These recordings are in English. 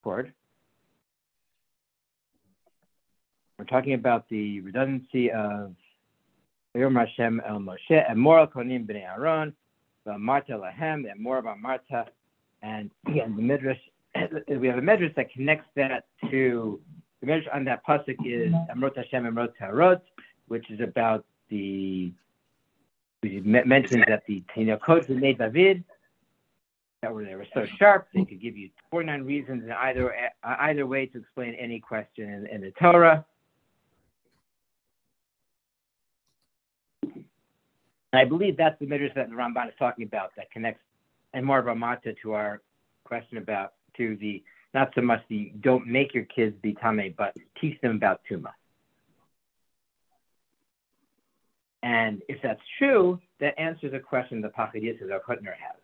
chord. We're talking about the redundancy of Yom Hashem El Moshe and Moral Konim Bnei Aaron, Marta Lahem and More about Marta, and again the Midrash. We have a Midrash that connects that to the Midrash on that pasuk is Amrot Hashem Amrot Tarot, which is about we mentioned that the codes were made David they were so sharp they could give you 49 reasons in either way to explain any question in the Torah. And I believe that's the Midrash that the Ramban is talking about that connects and more about Mata to our question about to the not so much the don't make your kids be Tameh, but teach them about Tuma. And if that's true, that answers a question the Pachad Yitzchak our Hutner has.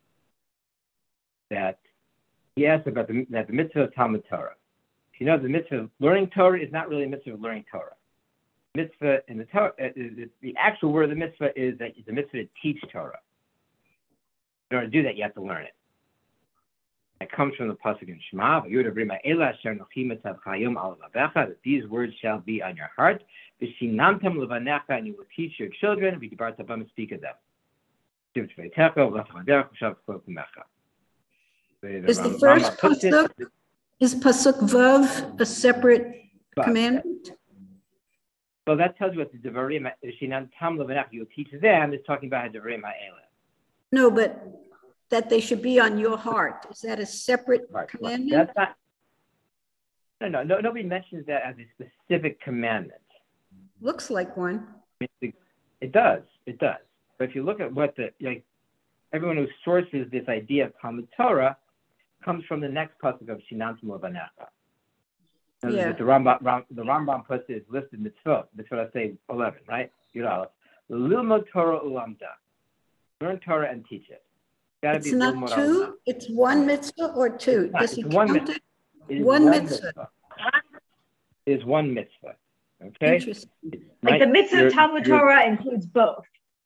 That he asked about the mitzvah of Talmud Torah. You know, the mitzvah of learning Torah is not really a mitzvah of learning Torah. Mitzvah in the Torah, the actual word of the mitzvah is that it's a mitzvah to teach Torah. In order to do that, you have to learn it. It comes from the pasuk in Shema, that these words shall be on your heart, and you will teach your children, speak of them. Is the first pasuk, is pasuk vav a separate commandment? Well, that tells you what the Devarim, you will teach them, is talking about Devarim ha'eleh. No, but that they should be on your heart. Is that a separate commandment? That's not, no, nobody mentions that as a specific commandment. Looks like one. It does. But if you look at what everyone who sources this idea of Talmud Torah comes from the next pasuk of Shinantam Levanecha. Yeah. The Rambam puts it listed mitzvot. Mitzvot, I say 11, right? Yud Lilmod Torah ulamda. Learn Torah and teach it. It's not two. It's one mitzvah or two. Does he count it? One mitzvah. It is one mitzvah. Okay. Interesting. Like the mitzvah of Talmud Torah includes both.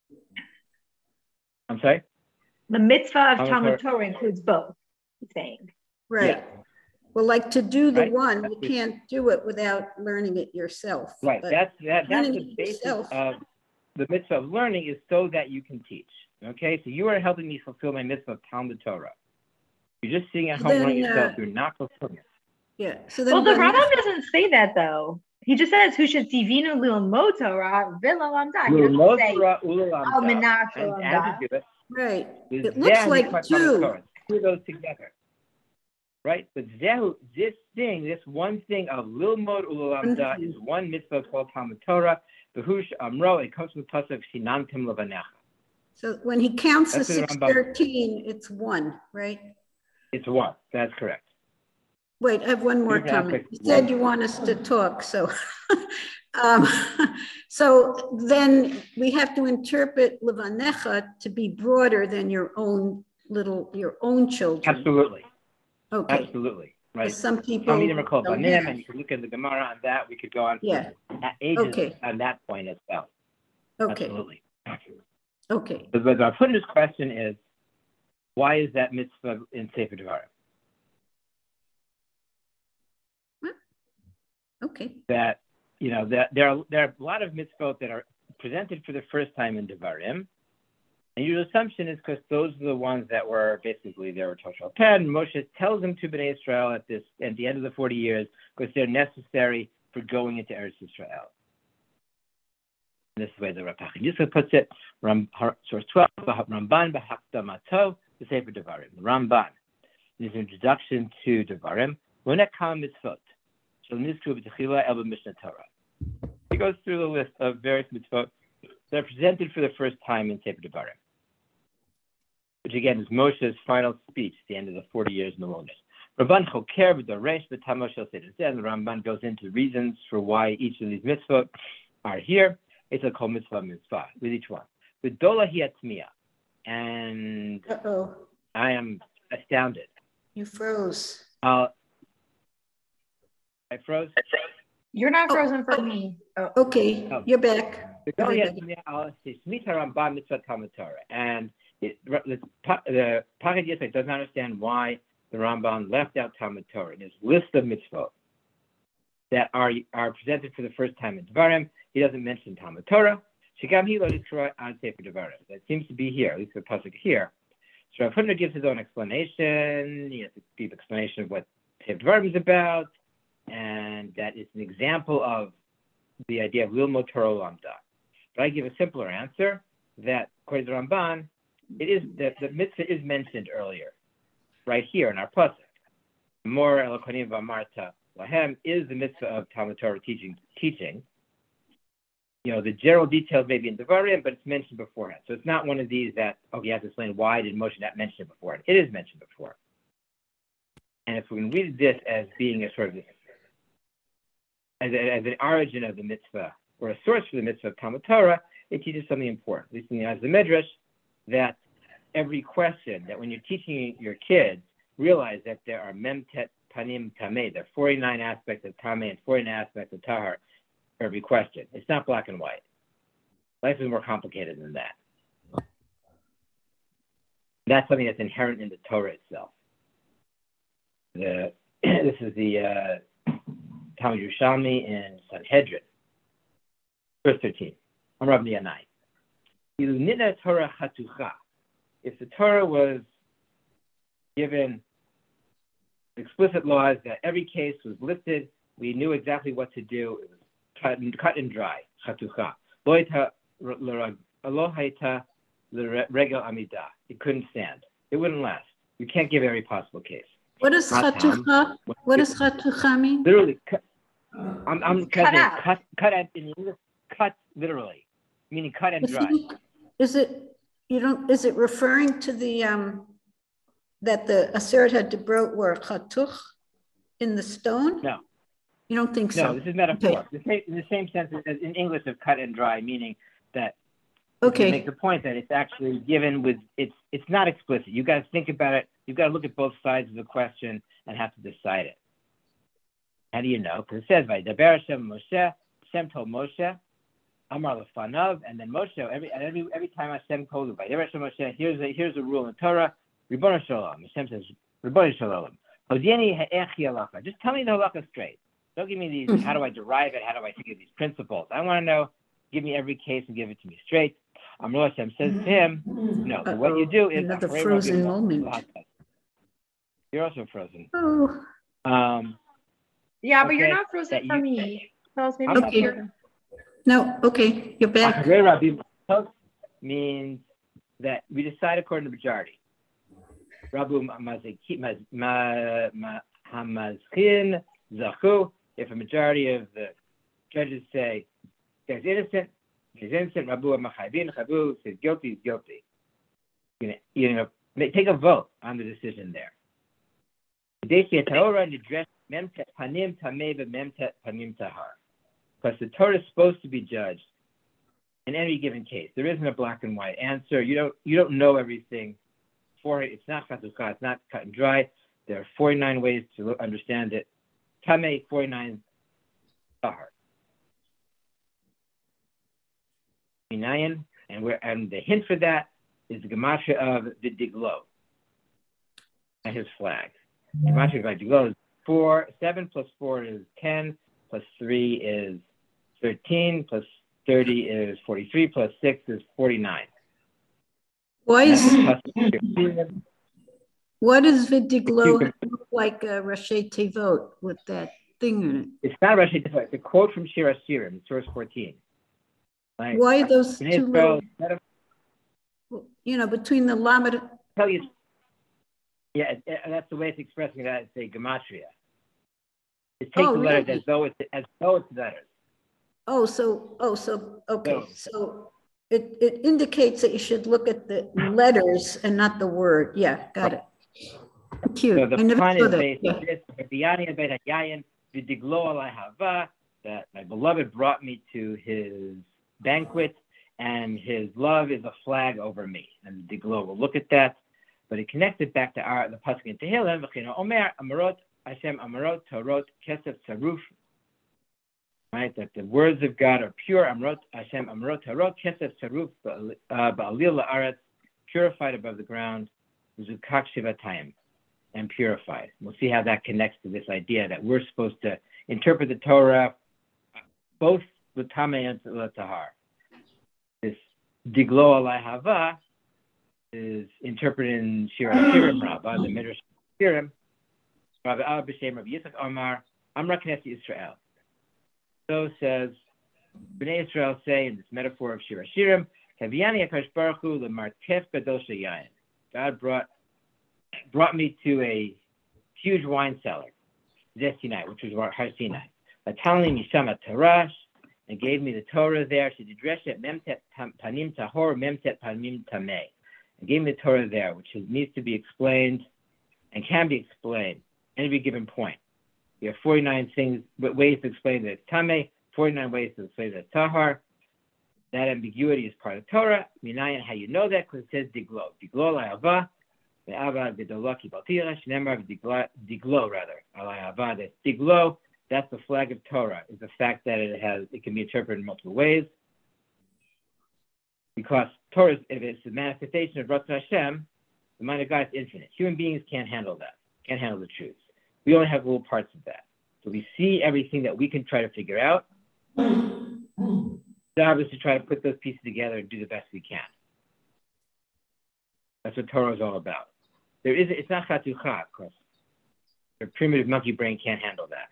I'm sorry. The mitzvah of Talmud Torah includes both. He's saying. Right. Yeah. Well, like to do the one, you can't do it without learning it yourself. Right. That's the basis of the mitzvah of learning is so that you can teach. Okay. So you are helping me fulfill my mitzvah of Talmud Torah. You're just sitting at home learning yourself. You're not fulfilling it. Yeah. So then well, the Rambam doesn't say that though. He just says, "Who should tivinu lilmod Torah v'lalamda." He doesn't say right. It looks like two. Two of those together. Right? But this one thing of lilmod ulalamda is one mitzvah called Talmud Torah. Behush amro, it comes from the pasuk Shinantim Levanecha. So when he counts the 613, it's one, right? It's one. That's correct. Wait, I have one more comment. You said you want us to talk, so so then we have to interpret Levanecha to be broader than your own children. Absolutely. Okay. Absolutely. Right. Some people and you can look at the Gemara on that. We could go on for ages on that point as well. Okay. Absolutely. Okay. But our Punda's question is, why is that mitzvah in Sefer Devarim? Okay. That there are a lot of mitzvot that are presented for the first time in Devarim. And your assumption is because those are the ones that were basically they were Toshal Pen. Moshe tells them to Bnei Israel at the end of the 40 years because they're necessary for going into Eretz Israel. And this is the way the Pachad Yitzchak puts it. Source 12, Ramban b'Hakdamato the Sefer Devarim. The Ramban in his introduction to Devarim, Lonekam mitzvot. So Nizku b'Techila el b'Mishnah Torah. He goes through the list of various mitzvot that are presented for the first time in Sefer Devarim, which again is Moshe's final speech at the end of the 40 years in the wilderness. Ramban Choker v'Daresh v'Tamosh el Seder. Then the Ramban goes into reasons for why each of these mitzvot are here. It's a kol mitzvah with each one. With Dola Hiatmiya, and I am astounded. You froze. I froze. You're not frozen for me. Oh. Okay, you're back. And the Pachad Yitzchak doesn't understand why the Ramban left out Talmud Torah in his list of mitzvot that are presented for the first time in Devarim. He doesn't mention Talmud Torah. Shigam hi lo nizkara ad Sefer Devarim. That seems to be here, at least the pasuk here. So Rav Hutner gives his own explanation. He has a deep explanation of what Sefer Devarim is about, and that is an example of the idea of Lilmod Torah Lamda. But I give a simpler answer that, according to Ramban, it is that the mitzvah is mentioned earlier, right here in our pasuk. More elokonim v'amarta lahem is the mitzvah of Talmud Torah teaching. You know, the general details may be in Devarim, but it's mentioned beforehand. So it's not one of these that, you have to explain why did Moshe not mention it beforehand. It is mentioned before. And if we can read this as being a sort of this, as an origin of the mitzvah, or a source for the mitzvah of Talmud Torah, it teaches something important, at least in the eyes of the Midrash, that every question, that when you're teaching your kids, realize that there are memtet panim tameh, there are 49 aspects of tameh and 49 aspects of tahar for every question. It's not black and white. Life is more complicated than that. That's something that's inherent in the Torah itself. This is the Talmud Yerushalmi in Sanhedrin, verse 13. Amrav Niyanai. Ilu nitna Torah chatucha. If the Torah was given explicit laws that every case was listed, we knew exactly what to do. It was cut and dry. Chatucha. Lo hayta l'regel amida. It couldn't stand. It wouldn't last. You can't give every possible case. What is chatucha? What does chatucha mean? Literally, I'm cut out. Cut in English. Cut literally, meaning cut and dry. Is it referring to the that the Aseret HaDibrot were chatuch in the stone? No. You don't think so? No, this is metaphor. Okay. In the same sense as in English of cut and dry, meaning that okay. make the point that it's actually given with it's not explicit. You got to think about it. You've got to look at both sides of the question and have to decide it. How do you know? Because it says, "Vaydaber Hashem Moshe." Hashem told Moshe, Amar lefanav, and then Moshe. Every time Hashem told him, "Vaydaber Hashem Moshe," here's a rule in Torah. Ribono Shalom. Hashem says, "Ribono Shalom." Hodieni ha'echi halacha. Just tell me the halacha straight. Don't give me these. How do I derive it? How do I think of these principles? I want to know. Give me every case and give it to me straight. Amar Hashem says to him, "No. What you do is another frozen moment. You're also frozen. Oh. Yeah, but you're not frozen for me. Tell us maybe okay. No, okay, you're back. Means that we decide according to the majority. Rabu hamazkin zachu. If a majority of the judges say there's innocent, Rabu machayvin chabu says guilty is guilty. You know, take a vote on the decision there. Because the Torah is supposed to be judged in any given case. There isn't a black and white answer. You don't know everything for it. It's not chatucha. It's not cut and dry. There are 49 ways to understand it. Tameh 49 tahar. And the hint for that is the gematria of the diglo and his flag. Gematria by diglo is 4. 7 plus 4 is 10. Plus 3 is 13, plus 30 is 43, plus 6 is 49. What does Vidiglo look like a Rashi Tevot with that thing in it? It's not Rashi Tevot. It's a quote from Shir HaShirim, source 14. Like, why those two little, between the Lamed? Tell you, yeah, that's the way it's expressing that. It's a gematria. It takes the letters as though it's letters. Okay. So it indicates that you should look at the letters and not the word. Yeah, got it. Cute. So the plan is based on this. That my beloved brought me to his banquet, and his love is a flag over me. And the diglo will look at that, but it connects it back to the pasuk in Tehillim. Omer Amarot Hashem Amarot Torot Kesef Tzaruf. Right, that the words of God are pure. Amrot Hashem Amrot Torot Kesef Tzaruf Ba'alil La'aretz, purified above the ground. Zukak Shivatayim. and purified. We'll see how that connects to this idea that we're supposed to interpret the Torah both with Tameh and Tahar. This Diglo Alai Hava is interpreted in Shir HaShirim Rabbah, the Midrash Shirim. Rabbi Al B'Shem Rabbi Yitzchak Amar, Amra Knesset Yisrael. So says, B'nai Israel say in this metaphor of Shir HaShirim, Kaviyani HaKadosh Baruch Hu L'Martef Gadol Sheyayin. God brought me to a huge wine cellar, Zeh Sinai, which was Har Sinai. Atalni Mishama Tarash, and gave me the Torah there. She didreshet Memtet Panim Tahor, Memtet Panim Tameh. And gave me the Torah there, which needs to be explained and can be explained at any given point. You have 49 ways to explain that it's Tameh, 49 ways to explain that it's Tahar. That ambiguity is part of Torah. Minayan, how you know that? Because it says Diglo. Diglo La'ava, Ve'ava Gedolaki Baltira, Shnemar Diglo, rather. Ala'ava, that's Diglo. That's the flag of Torah, is the fact that it can be interpreted in multiple ways. Because Torah, if it's a manifestation of Ratzon Hashem, the mind of God is infinite. Human beings can't handle that, can't handle the truth. We only have little parts of that. So we see everything that we can try to figure out. The job is to try to put those pieces together and do the best we can. That's what Torah is all about. It's not chatucha, because the primitive monkey brain can't handle that.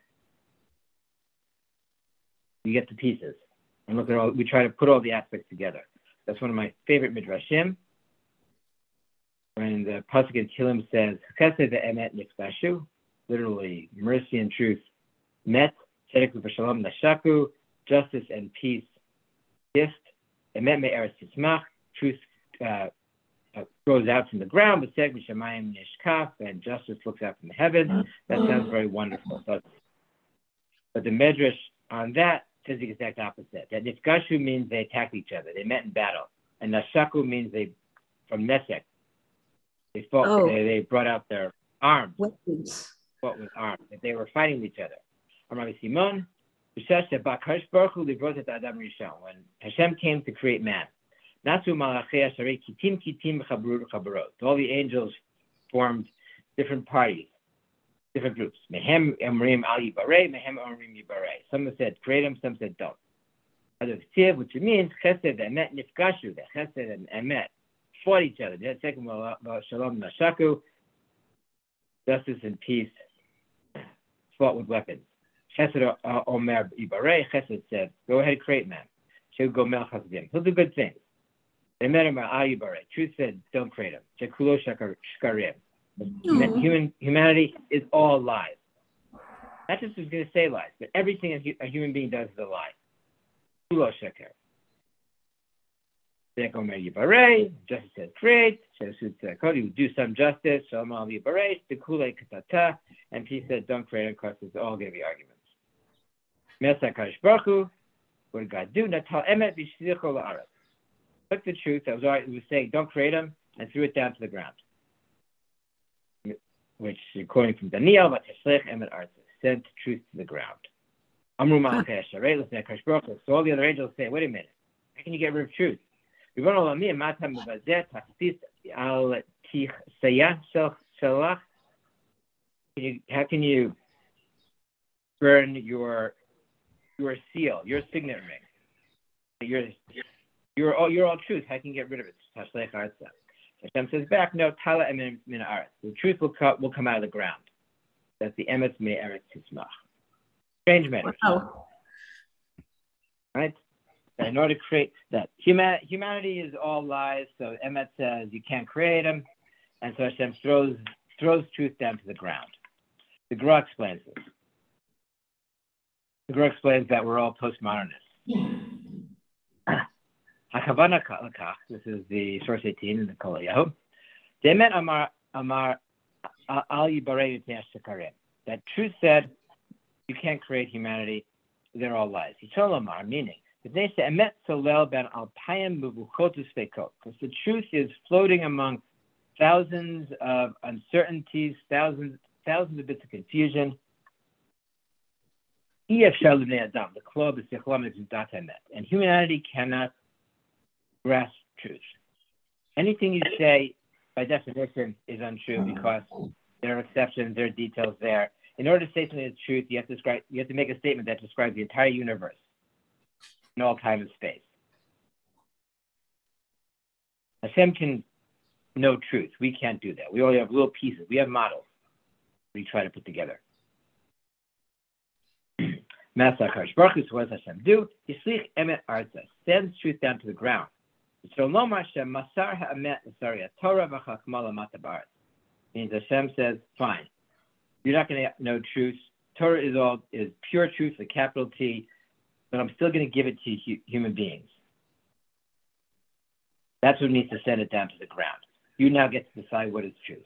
You get the pieces and look at we try to put all the aspects together. That's one of my favorite midrashim. When the pasuk in Tehillim says, "Chesed ve'emet nifgashu," literally mercy and truth met, tzedek v'shalom nashaku, justice and peace gift, emet me'eretz tismach, truth grows out from the ground, but tzedek v'shamayim nishkaf, and justice looks out from the heavens. That sounds very wonderful. But the medrash on that says the exact opposite. That nifgashu means they attacked each other. They met in battle. And nashaku means from Nesek. They fought. Oh. They brought out their arms. Weapons. Fought with arms. That they were fighting each other. Rabbi Simon, when Hashem came to create man, all the angels formed different parties, different groups. Some said create him, some said don't. Which means chesed and emet nifgashu, that chesed and emet fought each other. Shalom nashaku, justice and peace fought with weapons. Chesed omer ibarei, chesed said, go ahead and create man. She'll go mel chasadim. He'll do good things. Truth said, don't create him. Shekulo shkarim. Humanity is all lies. Not just who's going to say lies, but everything a human being does is a lie. Kulo sheker. Justice says create. You do some justice. Shalom al yibarei. Dekule katata. And peace said don't create him because it's all going to be arguments. Mesa kadosh baruch hu. What did God do? Natal emet v'shlicho la'aretz. Took the truth that was already, it was saying don't create him, and threw it down to the ground. Which, according from Daniel, sent truth to the ground. So all the other angels say, wait a minute, how can you get rid of truth? How can you burn your seal, your signet ring? You're all truth. How can you get rid of it? Hashem says back, no, tala emet min haaretz. The truth will come out of the ground. That's the emet me'eretz tismach. Strange matter. Wow. Right? And in order to create that, humanity is all lies. So emet says you can't create them, and so Hashem throws truth down to the ground. The Gra explains this. The Gra explains that we're all postmodernists. This is the source 18 in the Kol Yahu. That truth said, you can't create humanity. They're all lies. Meaning, because the truth is floating among thousands of uncertainties, thousands of bits of confusion. And humanity cannot grasp truth. Anything you say, by definition, is untrue because There are exceptions. There are details there. In order to say something is truth, you have to make a statement that describes the entire universe in all time and space. Hashem can know truth. We can't do that. We only have little pieces. We have models we try to put together. Masakar Baruch Hu, what does Hashem do? Yishlich emet arza, sends truth down to the ground. Means Hashem says, fine, you're not going to know truth. Torah is pure truth, the capital T, but I'm still going to give it to human beings. That's what needs to send it down to the ground. You now get to decide what is truth.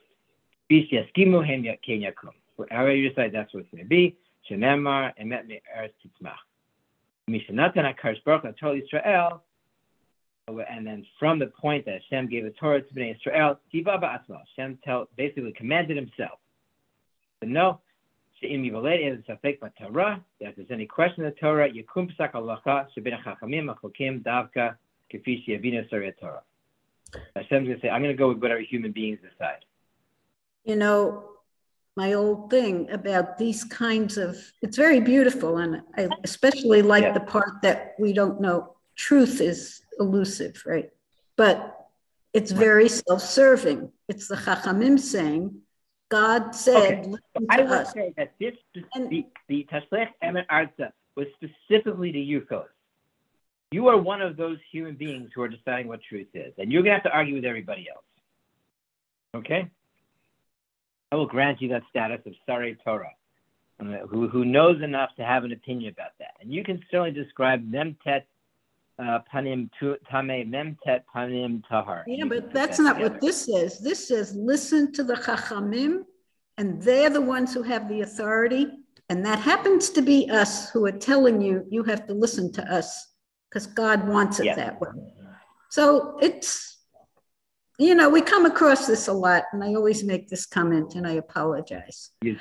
However you decide, that's what it's going to be. Shenemar emet me'eretz titzmach. Mishanatan HaKadosh Baruch Hu Torah Yisrael. And then from the point that Hashem gave the Torah to Bnei Israel, Hashem basically commanded himself. But no, that if there's any question in the Torah, Yekum Psak Halacha Shebin HaChachamim HaChokim Davka Kefi Sheyavinu Sarei Torah. Hashem's going to say, I'm going to go with whatever human beings decide. You know, my old thing about these kinds of, it's very beautiful, and I especially like the part that we don't know. Truth is elusive, right? But it's very self-serving. It's the Chachamim saying, God said, I would say that the Tashlech Emet Arza was specifically to you, Phyllis. You are one of those human beings who are deciding what truth is, and you're going to have to argue with everybody else. Okay? I will grant you that status of Sarei Torah, who knows enough to have an opinion about that. And you can certainly describe Memtet Panim Tameh Memtet Panim Tahar. Yeah, but that's not what this says. This says, listen to the Chachamim, and they're the ones who have the authority. And that happens to be us who are telling you, you have to listen to us because God wants it that way. So it's, you know, we come across this a lot, and I always make this comment, and I apologize. Yes.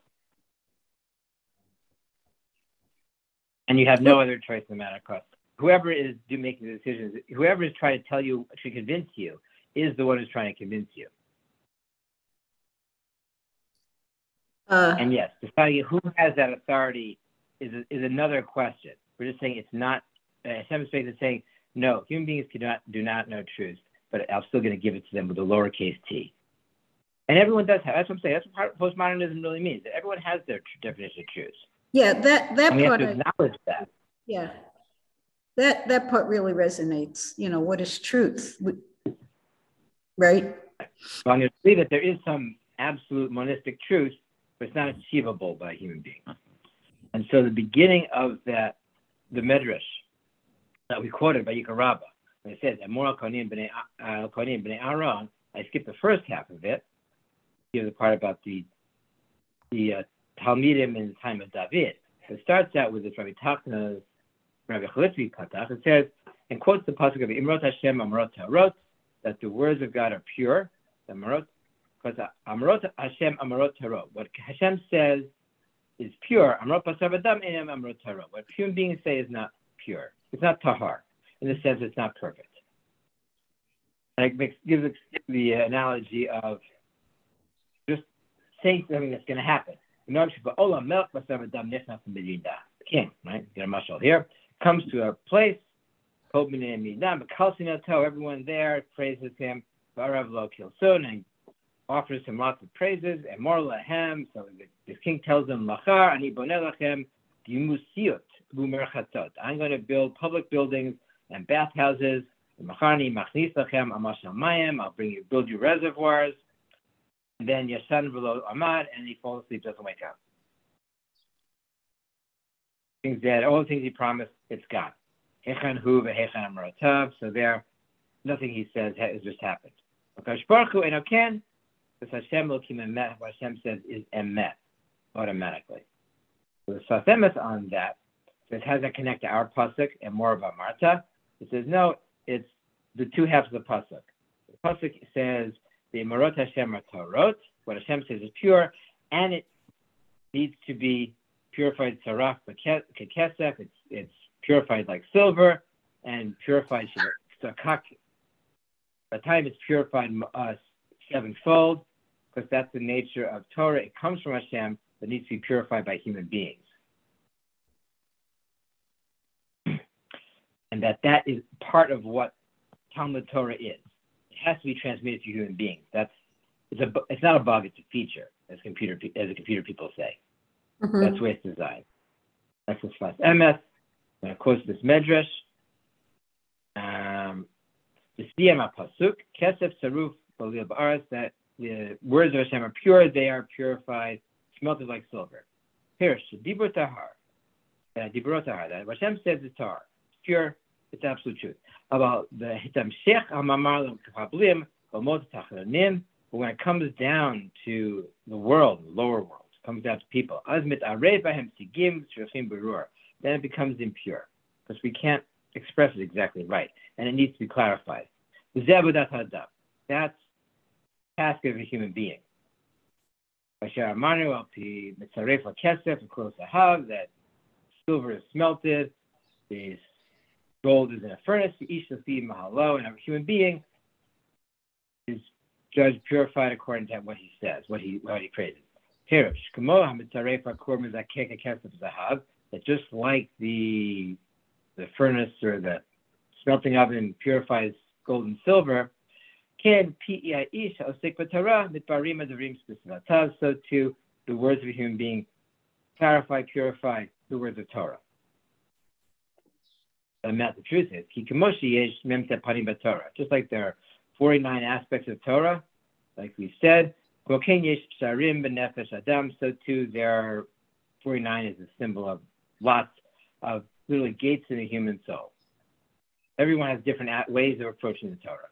And you have no other choice in the matter, across. Whoever is making the decisions, whoever is trying to tell you, to convince you, is the one who's trying to convince you. And yes, deciding who has that authority is another question. We're just saying it's not. Hashem is saying, no, human beings do not know truth, but I'm still going to give it to them with a lowercase t. And everyone does have. That's what I'm saying. That's what postmodernism really means. That everyone has their definition of truth. Yeah, that and we part. have to acknowledge that. Yeah. That part really resonates. You know, what is truth? Right? So I'm going to believe that there is some absolute monistic truth, but it's not achievable by a human being. And so the beginning of that, the Medrash that we quoted by Yikar Rabbah, when it says, Amor Kohanim B'nei Aaron, I skipped the first half of it, the part about the Talmidim in the time of David. So it starts out with this Rabbi Tachna's Rabbi Chalitzi Patach. It says, and quotes the pasuk of Imrot Hashem Amrot Tarot, that the words of God are pure. The Amrot, because Amrot Hashem Amrot Tarot. What Hashem says is pure. Amrot Pasar Adam Enem Amrot Tarot. What human beings say is not pure. It's not tahar. In the sense, it's not perfect. And it gives the analogy of just saying something that's going to happen. The king, right? Get a mashal here. Comes to a place, everyone there praises him, and offers him lots of praises, and more lahem. So the king tells him, I'm going to build public buildings and bathhouses. I'll build you reservoirs. And then Yashan v'lo amad, and he falls asleep, doesn't wake up. Things that all the things he promised, it's gone. Hechan hu v'hechan amrotav. So there, nothing he says has just happened. Akash Baruch Hu eno ken, because Hashem lokim emet. What Hashem says is emet, automatically. So the Sfas Emes on that says, how does that connect to our pasuk and more about Marta? It says no, it's the two halves of the pasuk. The pasuk says the Marot Hashem are Torot. What Hashem says is pure, and it needs to be purified saraf kekesef. It's purified like silver, and purified sakak. By the time it's purified sevenfold, because that's the nature of Torah. It comes from Hashem, but needs to be purified by human beings. And that is part of what Talmud Torah is. It has to be transmitted to human beings. It's not a bug, it's a feature, as computer people say. Mhm. That's the way it's designed. That's the Sfas Emes. I'm going to quote this Medrash. The Siyam HaPasuk, Kesef Saruf Balil Ba'aretz, that the words of Hashem are pure, they are purified, smelted like silver. Here, Dibur Tahar. Dibur Tahar, that Hashem says is Tahar. It's pure, it's absolute truth. About the Hitam Sheikh HaMamar L'Kablim, B'mot Tachranim, but when it comes down to the world, the lower world, it comes down to people, Azmit Arei Bahem Sigim Shachim Berur, then it becomes impure, because we can't express it exactly right, and it needs to be clarified. That's the task of a human being. That silver is smelted, the gold is in a furnace, and a human being is judged purified according to what he says, what he praises. That just like the furnace or the smelting oven purifies gold and silver, so too the words of a human being clarify, purify the words of Torah. And the truth is, just like there are 49 aspects of Torah, like we said, so too there are 49 is a symbol of lots of literally gates in the human soul. Everyone has different ways of approaching the Torah.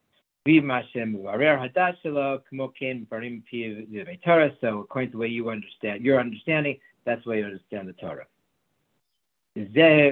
So according to the way you understand your understanding, that's the way you understand the Torah. This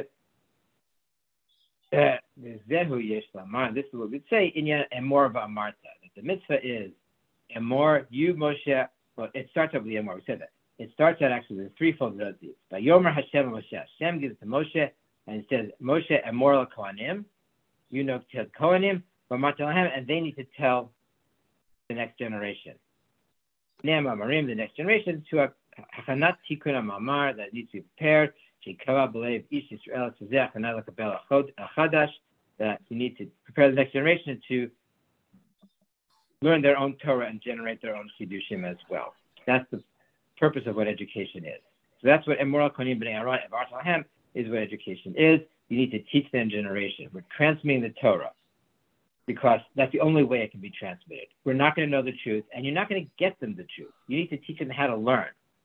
is what we'd say in Emor V'Amarta, that the mitzvah is Emor, you Moshe. Well, it starts out with the Emor. We said that. It starts out actually with a threefold relative. By Yomer Hashem Moshe, Hashem gives it to Moshe, and it says Moshe Emor Kohanim, you know, tell Kohanim, and they need to tell the next generation. Nema Marim, the next generation, to Hachanat Tikkun HaMamar, that needs to be prepared. Shekava B'Leiv Ish Yisrael Tzezeh Hachanat L'Kabel Achadash, that you need to prepare the next generation to learn their own Torah and generate their own Chidushim as well. That's the purpose of what education is. So that's what Emor Kohanim B'nei Aaron and Baruch Lahem is what education is. You need to teach the generation. We're transmitting the Torah because that's the only way it can be transmitted. We're not going to know the truth, and you're not going to get them the truth. You need to teach them how to learn.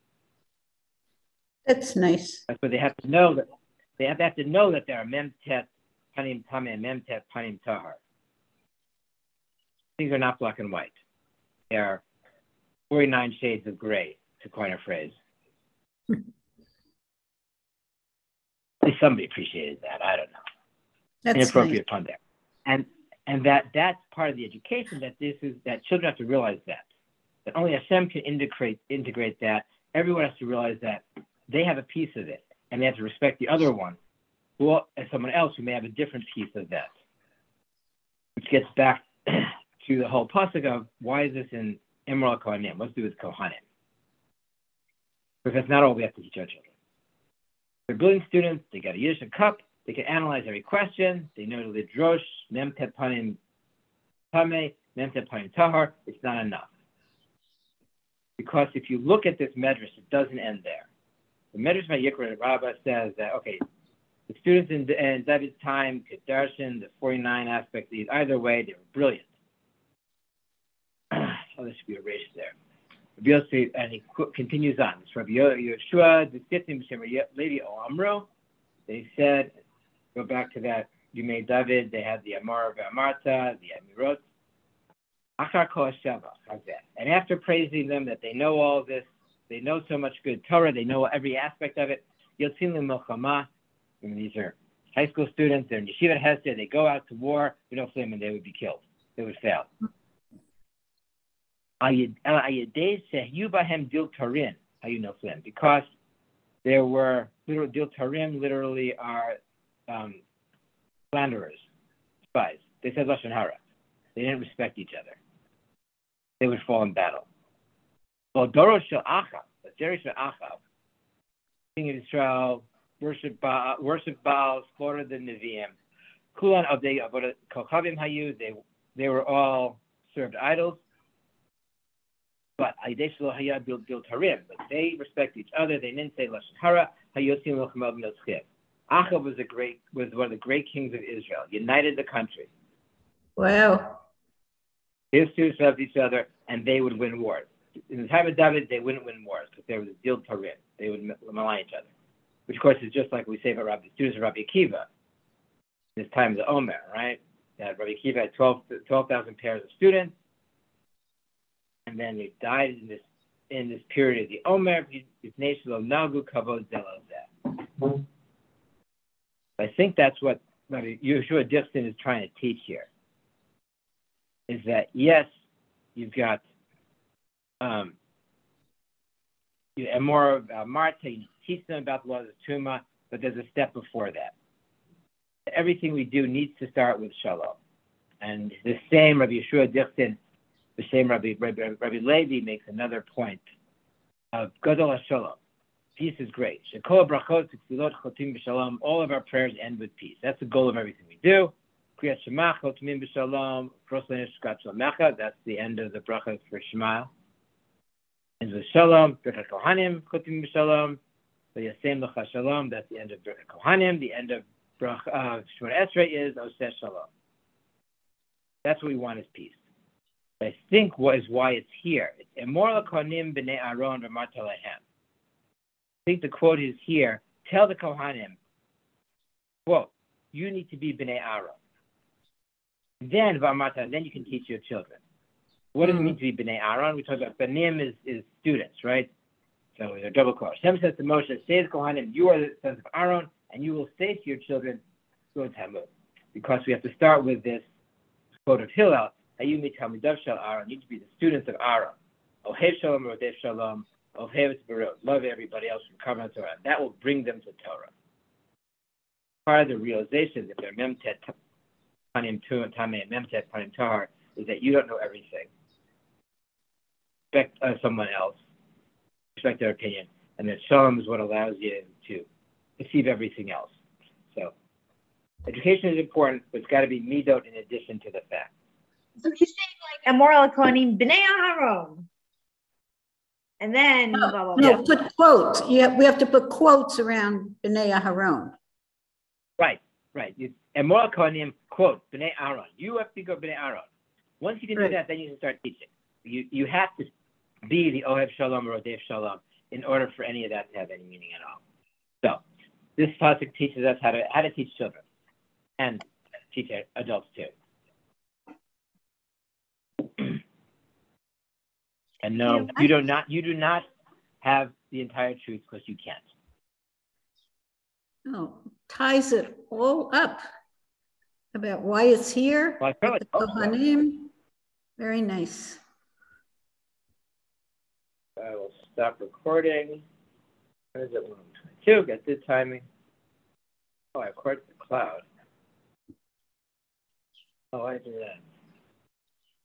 That's nice. That's what they have to know. That they have to know that there are memtet panim tameh and memtet panim tahar. Things are not black and white. They are 49 shades of gray, to coin a phrase. At least somebody appreciated that. I don't know. That's inappropriate nice. pun there. And that's part of the education, that children have to realize that only Hashem can integrate that. Everyone has to realize that they have a piece of it, and they have to respect the other one, as someone else who may have a different piece of that. Which gets back to the whole pasuk of why is this in Emor Kohanim? What's to do with Kohanim? Because that's not all we have to teach our children. They're brilliant students. They got a Yiddish cup. They can analyze every question. They know the drosh, memtet panim tameh, memtet panim tahar. It's not enough. Because if you look at this medrash, it doesn't end there. The Medrash Vayikra Rabbah says that, okay, the students in David's time could darshan the 49 aspects. Either way, they were brilliant. Oh, this should be erased there. And he continues on. It's Rabbi Yeshua, the Sittim Levi Amro. They said, go back to that, you made David, they had the Amar V'Amarta, the Amirot. Achar Kol Shavach, and after praising them that they know all this, they know so much good Torah, they know every aspect of it, Yotzin L'Milchama, these are high school students, they're in Yeshivat Hesed, they go out to war, we don't flee them, and they would be killed. They would fail. Because there were literal Dil Tarim, literally are slanderers, spies. They said Lashon Hara. They didn't respect each other. They would fall in battle. Well, Doro Shel Achav, the generation of Achav, king of Israel, worship Baal, slaughtered the Nevi'im. Kulan of the Kochavim Hayu, they were all served idols. But Harim, but they respect each other. They didn't say Lashon Hara. Hayosim Lochamav Milchim. Achav was one of the great kings of Israel. United the country. Wow. His two served each other, and they would win wars. In the time of David, they wouldn't win wars because there was a Dil Tarim. They would malign each other, which of course is just like we say about the students of Rabbi Akiva. This time of the Omer, right? Rabbi Akiva had 12,000 pairs of students, and then they died in this period of the Omer. I think that's what Rabbi Yehoshua Dixon is trying to teach here. Is that yes, you've got and more about Marta, you teach them about the laws of Tuma, but there's a step before that. Everything we do needs to start with Shalom. And the same Rabbi Yehoshua Dixon, the same Rabbi Levi makes another point of Gadol HaShalom. Peace is great. Shekol brachot tzilot chotim b'shalom. All of our prayers end with peace. That's the goal of everything we do. Kriyat Shema chotimim b'shalom. That's the end of the brachas for Shema. Ends with Shalom. Birkat Kohanim chotimim b'shalom. V'yasem l'cha shalom. That's the end of Birkat Kohanim. The end of Shemona Esrei is Oseh Shalom. That's what we want is peace. I think what is why it's here. It's Emor Kohanim b'nei Aaron v'marta lehem. I think the quote is here. Tell the Kohanim, quote, you need to be b'nei Aaron. Then v'marta, then you can teach your children. What does it mean to be b'nei Aaron? We talk about banim is students, right? So they're double quote. Hashem says to Moshe, say to Kohanim, you are the sons of Aaron, and you will say to your children, go Talmud. Because we have to start with this quote of Hillel, Hayumi Talmidav Shel Aaron, you need to be the students of Aaron. Ohev Shalom, Rodef Shalom, Ohev Tzbarot, love everybody else from Karban Torah. That will bring them to Torah. Part of the realization that they're Memtet Panim Tameh, Memtet Panim Tahar, is that you don't know everything. Respect someone else, respect their opinion, and that Shalom is what allows you to perceive everything else. So, education is important, but it's got to be midot in addition to the facts. So he's saying like Emor Kohanim b'nei Aaron, and then blah, blah, blah. Put quotes. We have to put quotes around b'nei Aaron. Right. Emor Kohanim quote b'nei Aaron. You have to go b'nei Aaron. Once you can do that, then you can start teaching. You have to be the Ohev Shalom or Rodef Shalom in order for any of that to have any meaning at all. So this pasuk teaches us how to teach children and teach adults too. And no, you do not have the entire truth because you can't. Oh, ties it all up about why it's here. Well, I the Kohanim. Very nice. I will stop recording. What is it? 1:22. Get the timing. Oh, I recorded the cloud. Oh, I do that.